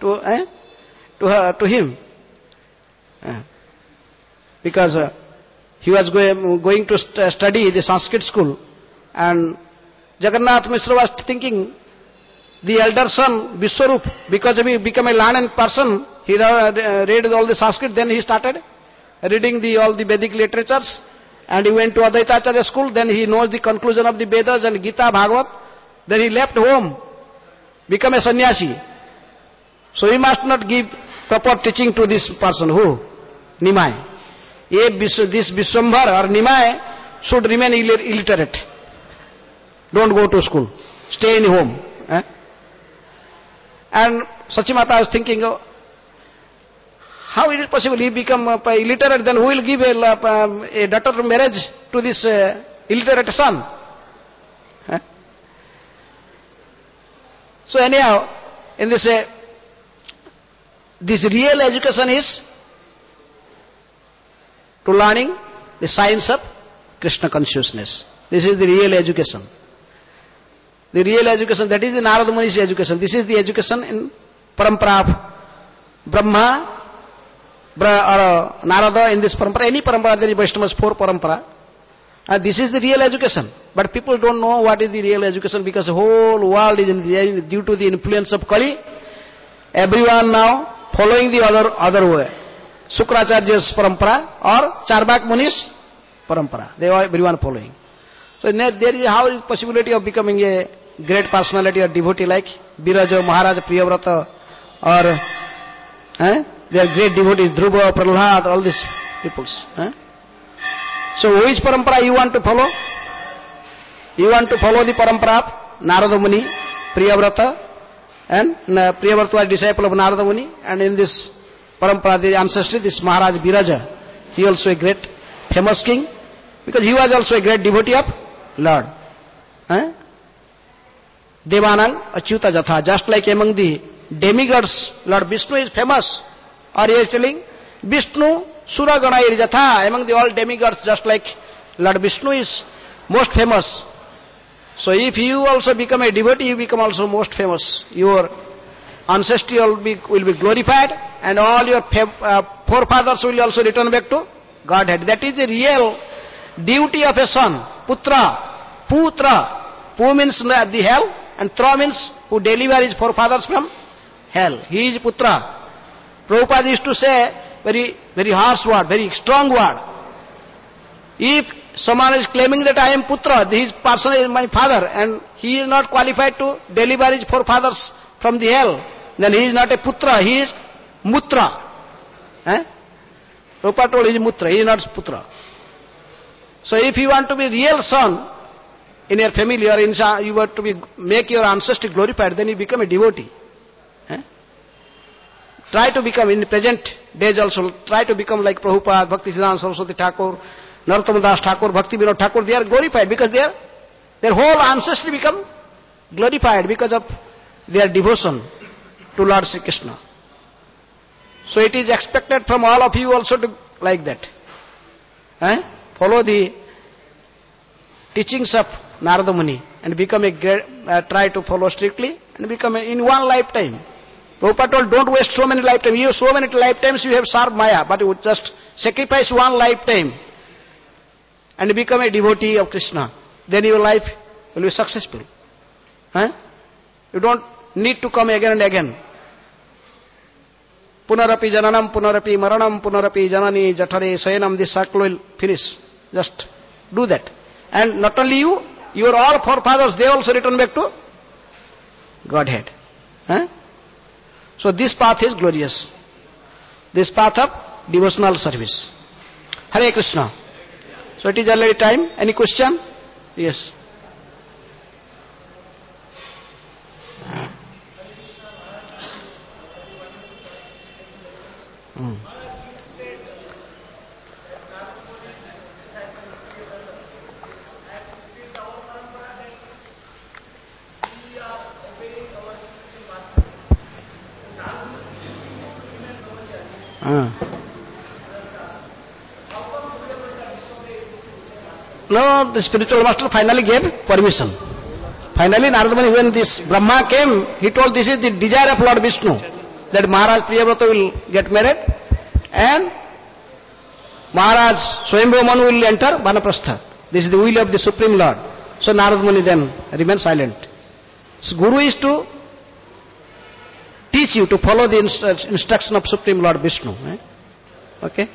to him? Because he was going to study the Sanskrit school, and Jagannath Mishra was thinking, the elder son, Vishwarup, because he became a learned person, he read all the Sanskrit, then he started reading all the Vedic literatures, and he went to Advaita Acharya school, then he knows the conclusion of the Vedas and Gita, Bhagavat, then he left home, become a sannyasi. So he must not give proper teaching to this person, who? Nimai. This Vishwambhar or Nimai should remain illiterate. Don't go to school. Stay in home. And Sachimata was thinking, how it is possible he become illiterate, then who will give a daughter to marriage to this illiterate son? So anyhow, in this real education is to learning the science of Krishna consciousness. This is the real education. The real education, that is the Narada Muni's education. This is the education in parampara of Brahma, or Narada, in this parampara, any parampara, there is Vaishnava's 4 parampara. This is the real education. But people don't know what is the real education because the whole world is due to the influence of Kali. Everyone now following the other way. Sukracharya's parampara or Charvak Muni's parampara. They are everyone following. So there is how is possibility of becoming a great personality or devotee like Viraja, Maharaj, Priyavrata or they are great devotees, Dhruva, Prahlad, all these peoples. So which parampara you want to follow? You want to follow the parampara of Narada Muni, Priyavrata, and Priyavrata was disciple of Narada Muni, and in this parampara, the ancestry, this Maharaj Viraja, he also a great famous king, because he was also a great devotee of Lord. Devanang Achyuta Jatha, just like among the demigods, Lord Vishnu is famous, or he is telling, Vishnu Suragana Jatha, among the all demigods, just like Lord Vishnu is most famous. So if you also become a devotee, you become also most famous. Your ancestry will be glorified, and all your forefathers will also return back to Godhead. That is the real duty of a son. Putra, Putra. Pu means the hell, and Tra means who deliver his forefathers from hell. He is Putra. Prabhupada used to say very, very harsh word, very strong word. If someone is claiming that I am Putra, this person is my father, and he is not qualified to deliver his forefathers from the hell, then he is not a Putra, he is Mutra. Prabhupada told he is Mutra, he is not Putra. So if you want to be real son in your family, or you want to make your ancestry glorified, then you become a devotee. Try to become, in the present days also, try to become like Prabhupada, Bhakti Siddhanta Saraswati Thakur, Narottama Das Thakur, Bhakti Vinod Thakur. They are glorified because their whole ancestry become glorified because of their devotion to Lord Sri Krishna. So it is expected from all of you also to like that. Follow the teachings of Narada Muni and become a great, try to follow strictly and become in one lifetime. Prabhupada told, don't waste so many lifetimes. You have so many lifetimes you have served Maya, but you just sacrifice one lifetime and become a devotee of Krishna. Then your life will be successful. You don't need to come again and again. Punarapi jananam, punarapi maranam, punarapi janani jatare sayanam. This cycle will finish. Just do that. And not only you, your all forefathers, they also return back to Godhead. So this path is glorious. This path of devotional service. Hare Krishna. So it is already time. Any question? Yes. No, the spiritual master finally gave permission. Finally, Narada Muni, when this Brahma came, he told this is the desire of Lord Vishnu, that Maharaj Priyavrata will get married and Maharaj Swayambhu Manu will enter Vanaprastha. This is the will of the Supreme Lord. So Narada Muni then remained silent. So Guru is to teach you to follow the instruction of Supreme Lord Vishnu. Okay?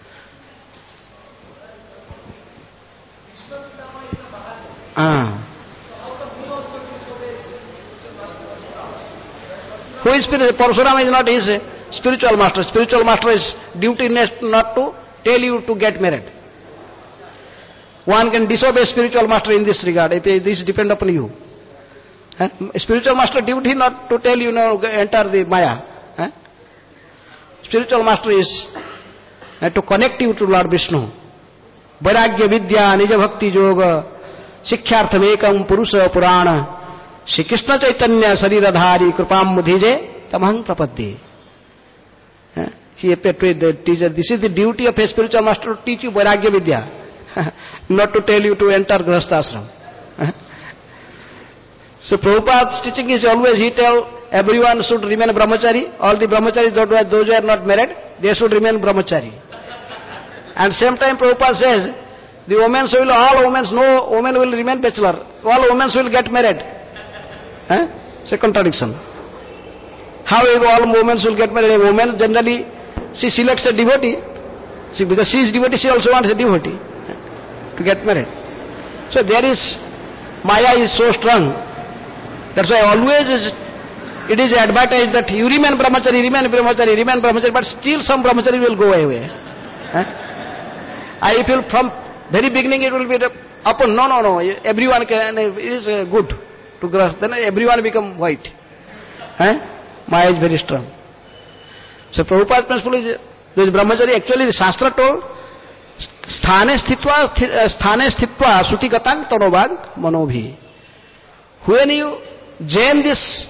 Who is spiritual? Parashurama is not his spiritual master. Spiritual master is duty not to tell you to get married. One can disobey spiritual master in this regard. This depends upon you. Spiritual master duty not to tell you now enter the Maya. Spiritual master is to connect you to Lord Vishnu. Vairagya Vidya Nija Bhakti Yoga Sikhyarthamekam Purusha Purana Shri Krishna Chaitanya Sariradhari Kripam Mudhije Tamahang Prapadde. This is the duty of a spiritual master to teach you Vairagya Vidya, not to tell you to enter Grihastha Ashram. So Prabhupada's teaching is always, he tell everyone should remain brahmachari. All the brahmacharis, those who are not married, they should remain brahmachari. And same time Prabhupada says, The women will, all women, no women will remain bachelor. All women will get married. It's a contradiction. How all women will get married? A woman generally, she selects a devotee. Because she is devotee, she also wants a devotee to get married. So there is, Maya is so strong. That's why always it is advertised that you remain brahmachari, remain brahmachari, remain brahmachari, but still some brahmachari will go away. I feel from very beginning it will be upon, no, everyone can, it is good to grasp, then everyone become white. Maya is very strong. So Prabhupada's principle is, this brahmachari, actually the Shastra told, sthane sthitva sutigatang tanobhag manobhi. When you join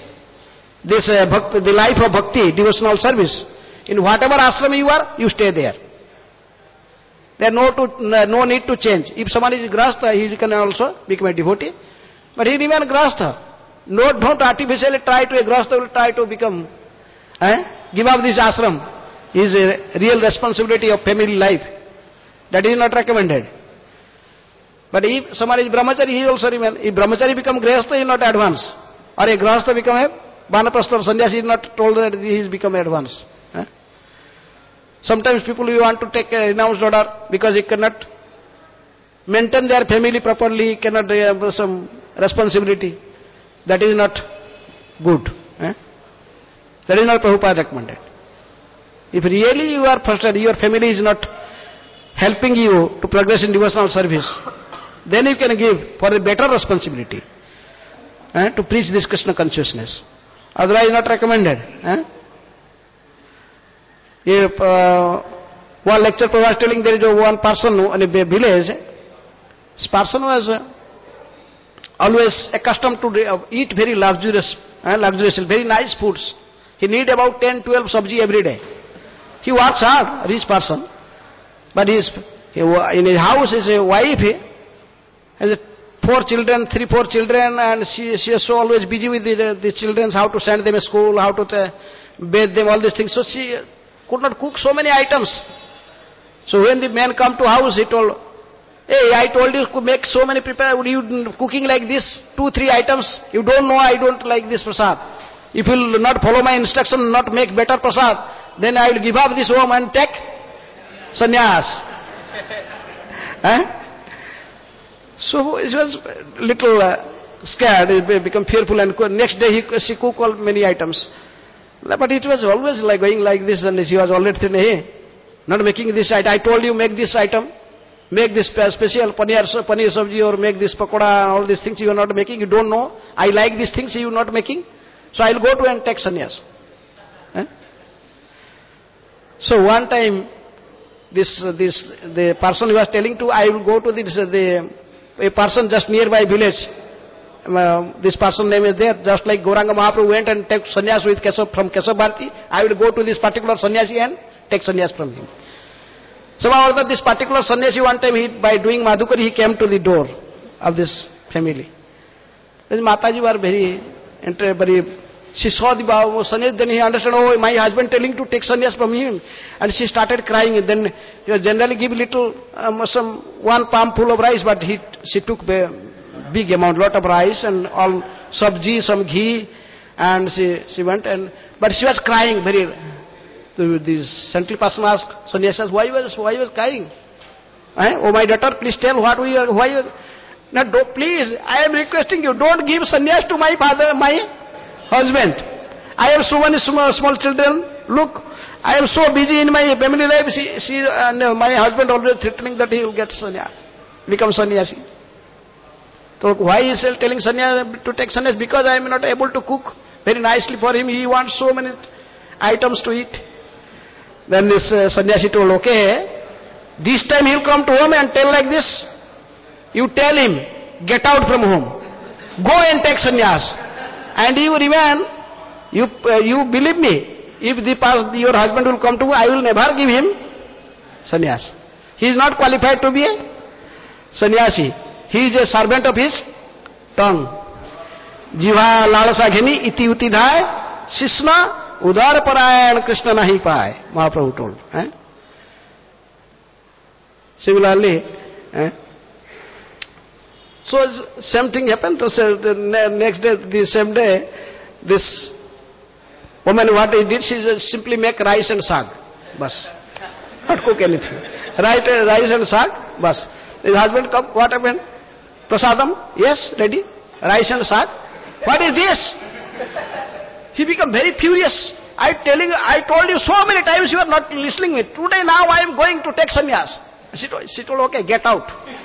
the life of bhakti, devotional service, in whatever ashram you are, you stay there. There no need to change. If someone is grastha, he can also become a devotee, but he remains grastha. Don't artificially try to, a grastha will try to become, give up this ashram. Is a real responsibility of family life. That is not recommended. But if someone is brahmachari, he also remains. If brahmachari become grihastha, he is not advanced. Or a grihastha become a vanaprastha or sannyasi, he is not told that he is become advanced. Sometimes people you want to take a renounced order because he cannot maintain their family properly, cannot have some responsibility. That is not good. That is not Prabhupada recommended. If really you are frustrated, your family is not helping you to progress in devotional service, then you can give for a better responsibility to preach this Krishna consciousness. Otherwise not recommended. If one lecture was telling, there is one person in a village, this person was always accustomed to eat very luxurious, very nice foods. He need about 10-12 sabji every day. He works hard, rich person, but in his house his wife has 3-4 children, and she is so always busy with the children, how to send them to school, how to bathe them, all these things. So she could not cook so many items. So when the man come to house, he told, hey, I told you to make so many prepare, you cooking like this, 2-3 items, you don't know I don't like this prasad. If you will not follow my instruction, not make better prasad, then I will give up this home and take sannyas. So he was little scared, he became fearful, and next day she cooked many items. But it was always like going like this, and she was already saying, hey, not making this item. I told you make this item, make this special paneer sabji, or make this pakoda, all these things you are not making. You don't know. I like these things you are not making. So I will go to and take sannyas. So one time, the person who was telling to, I will go to a person just nearby village. This person name is there, just like Gauranga Mahaprabhu went and took sannyas with from Keshav Bharati. I will go to this particular sannyasi and take sannyas from him. Somehow or other, this particular sannyasi, one time, by doing Madhukari, he came to the door of this family. This Mataji were very, she saw the sannyas, then he understood, oh, my husband telling to take sannyas from him. And she started crying. Then he generally give little, one palm full of rice, but she took big amount, lot of rice and all sabji, some ghee, and she went but she was crying very. This saintly person asked sannyasas, why was crying? Oh my daughter, please tell why you are. Now, please, I am requesting you, don't give sannyas to my father, my husband. I have so many small children. Look, I am so busy in my family life. My husband always threatening that he will get sannyas, become sannyasi. So why is he telling sannyas to take sannyas? Because I am not able to cook very nicely for him. He wants so many items to eat. Then this sannyasi told, okay, this time he will come to home and tell like this. You tell him, get out from home. Go and take sannyas. And you remain, you believe me, if your husband will come to me, I will never give him sannyas. He is not qualified to be a sannyasi. He is a servant of his tongue. Jiva lalasa gheni iti uti dhai, sisna udar parayan Krishna nahi paay, Mahaprabhu told. Similarly, So same thing happened. So the next day, the same day, this woman, what he did, she just simply make rice and sag. Bas. Not cook anything. Rice and sag. Bas. His husband come, what happened? Prasadam? Yes, ready. Rice and sag. What is this? He became very furious. I told you so many times, you are not listening to me. Today now I am going to take sannyas. She told, okay, get out.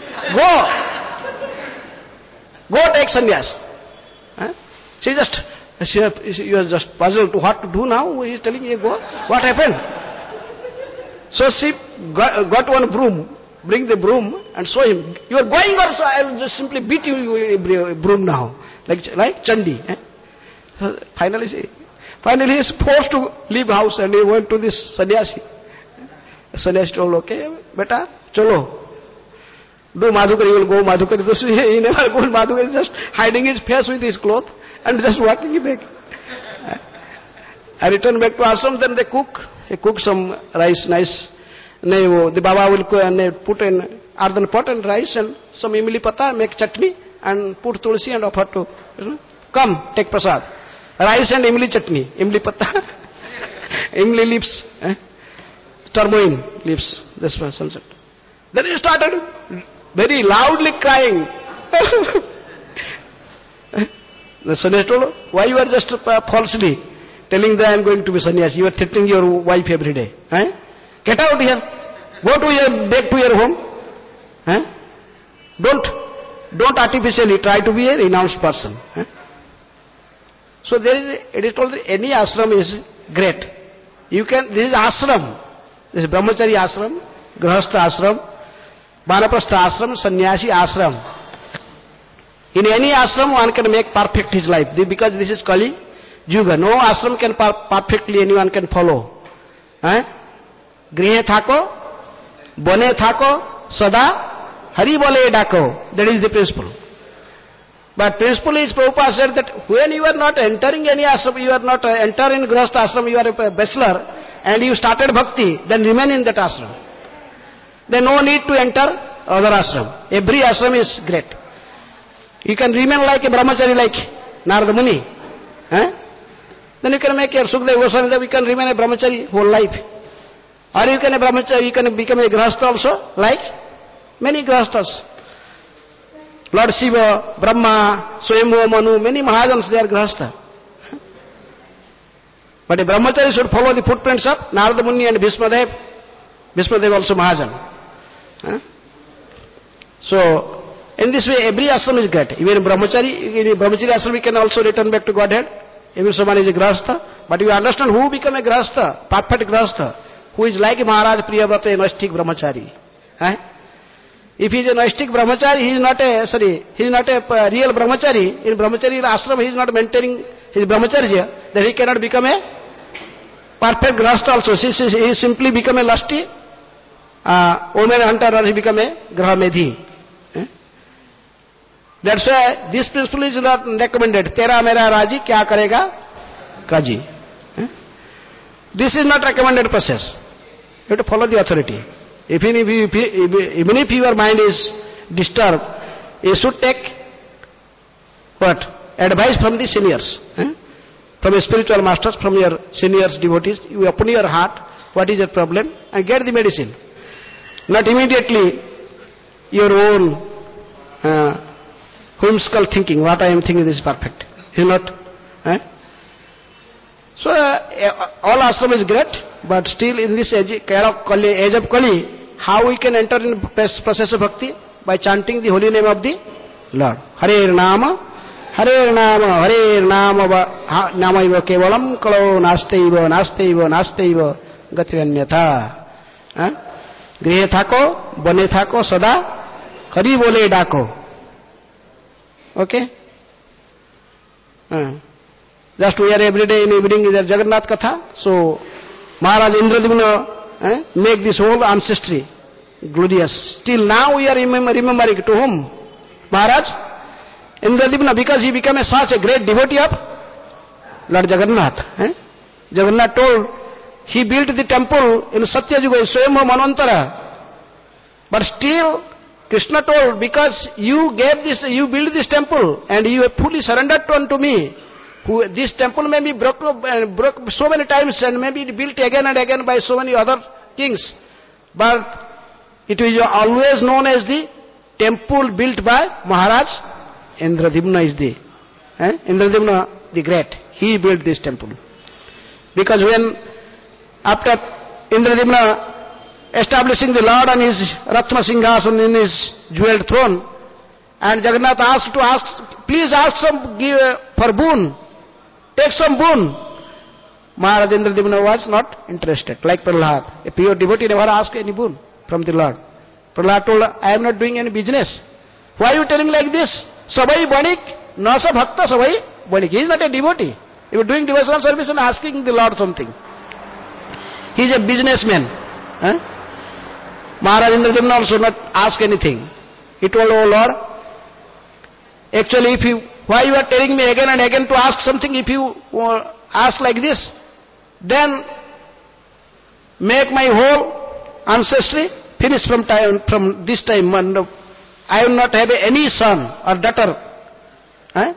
Go take sannyas. She was just puzzled to what to do now. He is telling you, go. What happened? So she got one broom, bring the broom and show him. You are going also, I will just simply beat you with a broom now. Like Chandi. Finally he is forced to leave house and he went to this sannyasi. Sannyasi told, okay, beta, chalo. Do Madhukari, he will go Madhukari. So he never goes Madhukari, just hiding his face with his cloth and just walking back. I returned back to ashram, then they cook. He cooked some rice, nice. The Baba will cook and they put in earthen pot and rice and some imli pata, make chutney and put tulsi and offer to, come, take prasad. Rice and imli chutney, imli pata, imli leaves, turmoil leaves, this was sunset. Then he started very loudly crying. The sannyasi told, why you are just falsely telling that I am going to be sannyasi? You are threatening your wife every day. Get out here. Go to back to your home. Don't artificially try to be a renounced person. So it is told that any ashram is great. This is ashram. This is brahmachari ashram, grahastha ashram, vanaprastha ashram, sannyasi ashram. In any ashram one can make perfect his life because this is Kali Yuga. No ashram can perfectly anyone can follow. Grihe thako, bone thako, sada, hari bole dako. That is the principle. But principle is, Prabhupada said that when you are not entering any ashram, you are not entering grahastha ashram, you are a bachelor and you started bhakti, then remain in that ashram. Then no need to enter other ashram. Every ashram is great. You can remain like a brahmachari like Narada Muni. Then you can make your Sukadeva Goswami, then you can remain a brahmachari whole life. Or you can a brahmachari, you can become a grahastha also, like many grahasthas. Lord Shiva, Brahma, Swayambhu Manu, many Mahajans, they are grahastha. But a brahmachari should follow the footprints of Narada Muni and Bhismadev. Bhismadev also Mahajan. So, in this way, every ashram is great. Even in brahmachari ashram, we can also return back to Godhead. Even someone is a grahastha. But you understand who become a grahastha, perfect grahastha, who is like Maharaj Priyavrata, a Naistik brahmachari. If he is a Naistik brahmachari, he is not a real brahmachari. In brahmachari ashram, he is not maintaining his brahmacharya, then he cannot become a perfect grahastha also. He simply become a lusty woman hunter, or he become a grahamedhi. That's why this principle is not recommended. Tera mera raji, kya karega kaji. This is not recommended process. You have to follow the authority. Even if your mind is disturbed, you should take what? Advice from the seniors. From your spiritual masters, from your seniors, devotees. You open your heart, what is your problem, and get the medicine. Not immediately your own whimsical thinking, what I am thinking is perfect. Is not? So, all ashram is great, but still in this age of Kali, how we can enter in process of bhakti? By chanting the holy name of the Lord. Hare Nama, Hare Nama, Hare Nama, Namaiva Kevalam, Kalo, Nastaiva, Nastaiva, Nastaiva, Gatiranyatha. Grihe thako, bone thako, sada, hari bole dako. Okay? Just we are every day in evening is a Jagannath Katha. So, Maharaj Indradimna make this whole ancestry glorious. Till now we are remembering to whom? Maharaj Indradimna, because he became such a great devotee of Lord Jagannath. Jagannath told, he built the temple in Satyayuga, Swayambhu Manvantara. But still, Krishna told, because you gave this, you built this temple and you have fully surrendered unto me. This temple may be broke so many times and may be built again and again by so many other kings. But it is always known as the temple built by Maharaj Indradimna is the Indradimna the Great. He built this temple. Because when after Indradimna establishing the Lord on his Ratna Singhasan in his jeweled throne, and Jagannath asked, please ask some, give for boon, take some boon. Maharaj Indradimna was not interested, like Prahlad. A pure devotee never asked any boon from the Lord. Prahlad told, I am not doing any business. Why are you telling like this? Sabai Banik, Nasa Bhakta Sabai Banik. He is not a devotee. He was doing devotional service and asking the Lord something. He is a businessman. Maharaj Indradimna also not ask anything. He told, oh Lord, actually why you are telling me again and again to ask something? If you ask like this, then make my whole ancestry finish from this time. And I will not have any son or daughter.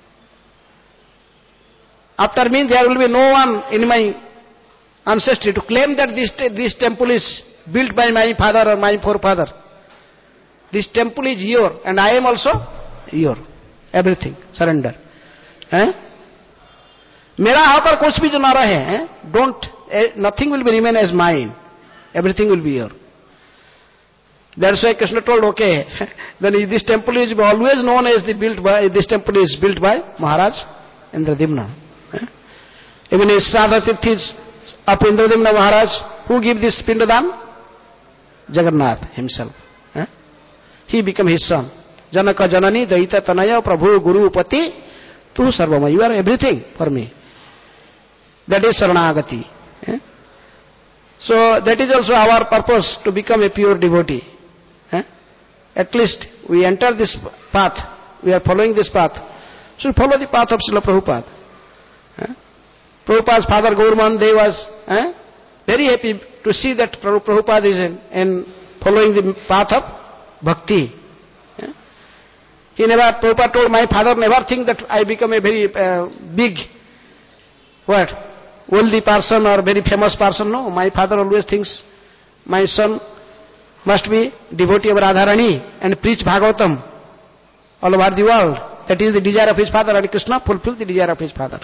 After me there will be no one in my ancestry to claim that this temple is built by my father or my forefather. This temple is your and I am also your. Everything, surrender. Mera hoकर कुछ भी जो ना रहे, don't, nothing will be remain as mine. Everything will be your. That's why Krishna told, okay, then this temple is always known as this temple is built by Maharaj Indradimna. Even his Shraddha Tirthis of Indradimna Maharaj, who give this Pindadan? Jagannath himself. He became his son. Janaka Janani Daita Tanaya Prabhu Guru Pati Tu Sarvama. You are everything for me. That is Saranagati. So that is also our purpose, to become a pure devotee. At least we enter this path. We are following this path. So follow the path of Srila Prabhupada. Prabhupada's father Gauraman Dev was very happy to see that Prabhupada is in following the path of bhakti. Prabhupada told, my father never think that I become a very big, wealthy person or very famous person. No, my father always thinks my son must be devotee of Radharani and preach Bhagavatam all over the world. That is the desire of his father, and Krishna fulfilled the desire of his father.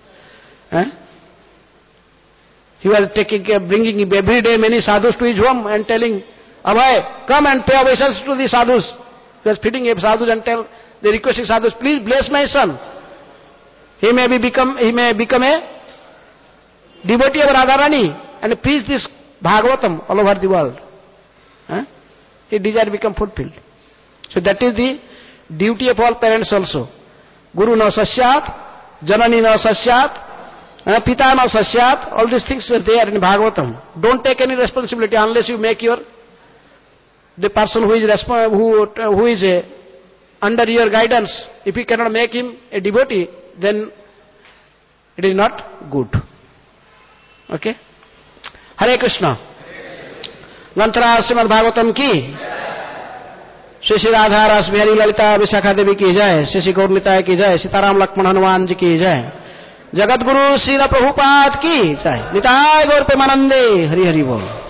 He was bringing every day many sadhus to his home and telling, Abhay, come and pay obeisance to the sadhus. He was feeding sadhus and they requesting sadhus, please bless my son. He may become a devotee of Radharani and preach this Bhagavatam all over the world. His desire become fulfilled. So that is the duty of all parents also. Guru na sasyat, Janani na sasyat, Pita na sasyat, all these things are there in Bhagavatam. Don't take any responsibility unless you make the person who is under your guidance. If you cannot make him a devotee, then it is not good. Okay? Hare Krishna. Granthara Srimad Bhagavatam ki, Shri Shri Radha Ras Bihari Lalita Vishakha Devi ki jai, Shri Shri Gaur Nitai ki jai, Sitaram Lakshman Hanuman ji ki jai, Jagat Guru Srila Prabhupada ki jai, Nitai Gaur Premanande, Hari Hari Bol.